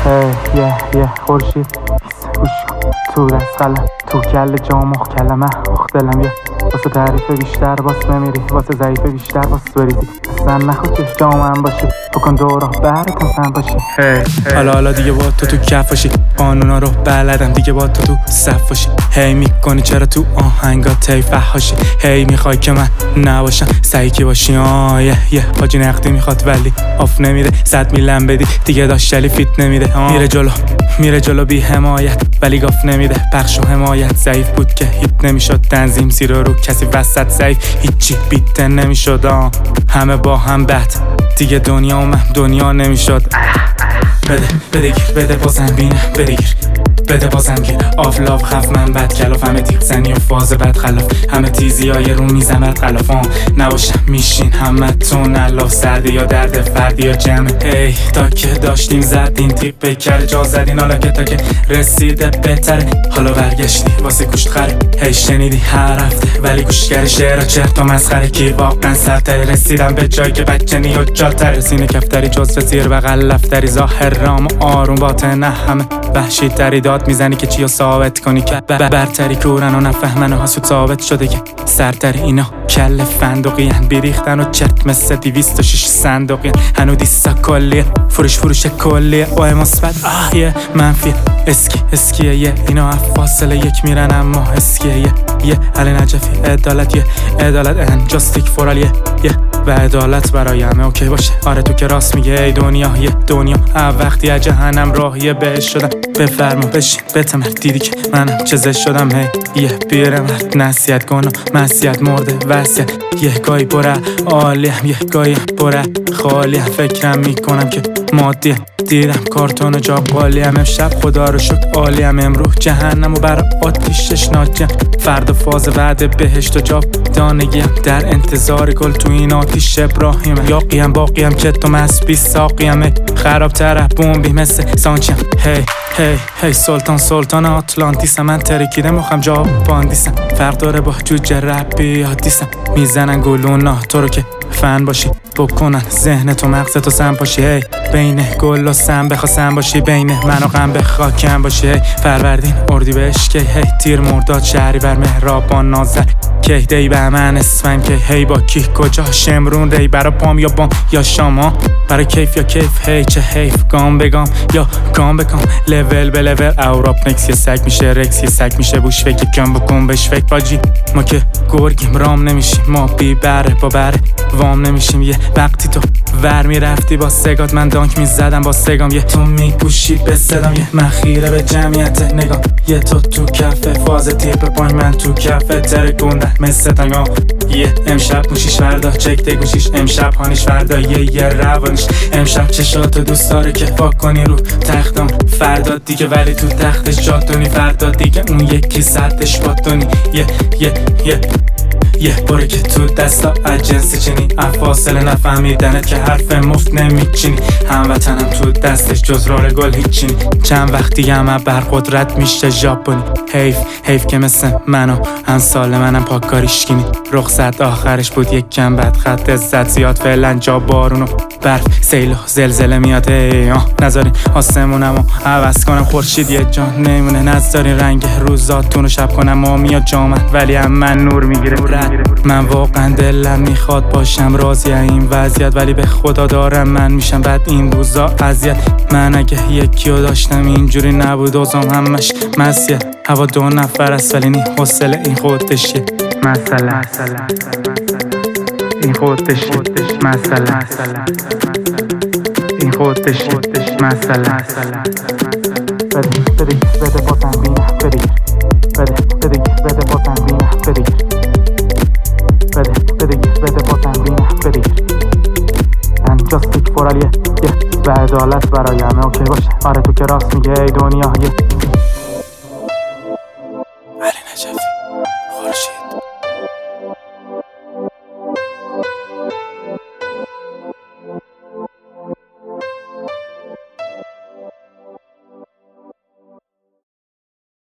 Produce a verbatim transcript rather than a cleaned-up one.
هی یه یه خورشید گوش کن تو دست قلم تو کل جامخ کلمه اخ دلم یه واسه تعریف بیشتر باس نمیری واسه ضعیف بیشتر باس بریزی اصلا نخود که جامعه هم باشی بکن دورا برت هم باشی حالا حالا دیگه با تو تو کف باشی قانونا رو بلدم دیگه با تو تو صف باشی هی میکنی چرا تو آهنگات تی فحاشی هی میخوای که من نباشم سعی که باشی آه یه یه حاجی نقدی میخواد ولی آف نمیده صد میلم بدی دیگه داشتلی فیت نمیده میره جلو میره جلو بی حمایت ولی گاف نمیده پخش و حمایت ضعیف بود که هیت نمیشد تنظیم زیر رو کسی وسط ضعیف هیچی بیت نمیشد آه همه با هم بد دیگه دنیا و من دنیا نمیشد بده بده گیر بده بازم بینه بده گیر بده بازم گیر آفلاف خف من بد کلاف همه تیق زنی و فاز بد خلاف همه تیزی های رو میزن بد خلافان نباشم میشین همه تون الاف سرده یا درد فردی یا جمع ای تا که داشتیم زدین تیق بکر جا زدین حالا که تا که رسیده بهتره حالا برگشتی واسه گوشت خره هی شنیدی هر هفته ولی گوشگر شعر چرت و مسخره کی واقعا سرتره رسیدم به جایی که بچنی و جاتره سینه کفتری جزو زیر بغل لفتری ظاهر رام آروم باطن نه همه وحشی تری داد میزنی که چیو ثابت کنی که برتری کورن و نفهمن و حسود ثابت شده که سرتر اینا کل فندقی هن بیریختن و چرت مثل دیویست و شیش صندوقی هنو دیسا کلیه فروش فروش کلیه وای مثبت آهیه منفی اسکی اسکیه یه اینا فاصله یک میرن اما اسکیه یه یه علی نجفی عدالت یه عدالت ان جاستیک فورال یه یه و عدالت برای همه اوکی باشه آره تو که راست میگه ای دنیا یه دنیا وقتی از جهنم راهیه بهش شدم بفرما بشین بتمر دیدی که منم چه شدم هی یه پیرمرد نصیحت کن و مسیحت مرده وصیت یه گاهی پره عالیم یه گاهی پره خالیم فکرم میکنم که مادیم دیدم کارتون و جا قالیم امشب خدا رو شکر عالیم امروز جهنم و برای آتیشش ناجم فردا فاز بعد بهشت و جا دانگیم در انتظار گل تو این آتیش ابراهیم یاقیم باقیم که تو مسبی ساقیم خراب طرف بومبی مثل سانچیم هی هی هی سلطان سلطان آتلانتیسم من ترکیده مخم جا باندیسم فرق داره با جوجه ربی یادیسم میزنن گلونا تو رو که فن باشی بکنن ذهن تو مغز تو سم پاشی هی بین گل و سم بخواستم باشی بین من و غم بخواکم باشی هی فروردین اردی بهش کی هی تیر مرداد شهری بر مهرابان نازر کی دی به من اسفن کی هی با کی کجا شمرون ری برا پام یا بام یا شاما برای کیف یا کیف هی چه حیف گام بگام یا گام بکام لول به لول اوراپ نکس یه سگ میشه رکس یه سگ میشه بوش فکر کم بکن بش فکر باجی ما که گرگیم رام نمیشیم ما بی بره با بره وام نمیشیم یه وقتی تو ور میرفتی با سگات من دانک میزدم با سگام یه تو میگوشید به صدام یه مخیره به جمعیت نگاه یه تو تو کفه فاز تیپ پای من تو کفه ترکوندن مثل تنگا یه امشب موشیش فردا چک ده گوشیش امشب هانیش فردا یه یه روانیش امشب چشاتو دوست داره که فاک کنی رو تختم فردا دیگه ولی تو تختش جاتونی فردا دیگه اون یکی سرتش باتونی یه یه یه یه باره که تو دستا اجنسی چینی افاصله نفهمیدنت که حرف مفت نمیچینی هموطنم تو دستش جز رول گل هیچینی چند وقتی همه بر قدرت میشه ژاپنی حیف حیف که مثل منو هم سال منم پاکاریش کنی رخصت آخرش بود یک کم بد خط عزت زیاد فعلا جا بارونو برف سیل و زلزله میاد ای آه نذارین آسمونمو عوض کنم خورشید یه جا نمونه نذارین رنگ روزاتونو شب کنم ما میاد جامن ولی هم من نور میگیره من واقعا دلم میخواد باشم راضی این وضعیت ولی به خدا دارم من میشم بعد این روزا اذیت من اگه یکیو داشتم اینجوری نبود اوزام همش مسیه هوا دو نفر است ولی نی حوصله این خودشه مسئله این خودشه مسئله این خودشه مسئله بده بده بده بازم بینه بده بده بده بده بازم بینه بده بده بده بده بازم بینه بده من جاستیک فورالیه یه و عدالت برای همه اوکی باشه آره تو که راست میگه ای دنیا یه علی نجفی خورشید